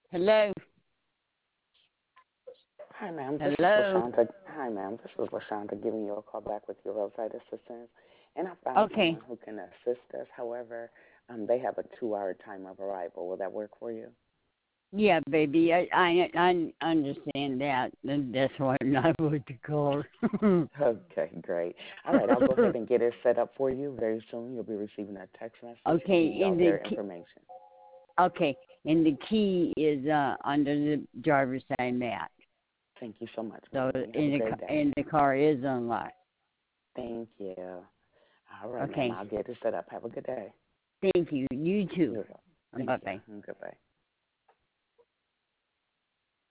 Hello? Hi, ma'am. This is Hello? LaShonda. Hi, ma'am. This is LaShonda giving you a call back with your roadside assistance. And I found Okay. someone who can assist us. However, they have a 2-hour time of arrival. Will that work for you? Yeah, baby, I understand that. And that's why I'm not with the call. Okay, great. All right, I'll go ahead and get it set up for you. Very soon you'll be receiving a text message to give Okay, you all their information. okay, and the key is under the driver's side mat. Thank you so much, So ma'am. You have a great day. and the car is unlocked. Thank you. All right, ma'am. Okay. I'll get it set up. Have a good day. Thank you. You too. You're welcome. Thank Bye you. bye. Goodbye.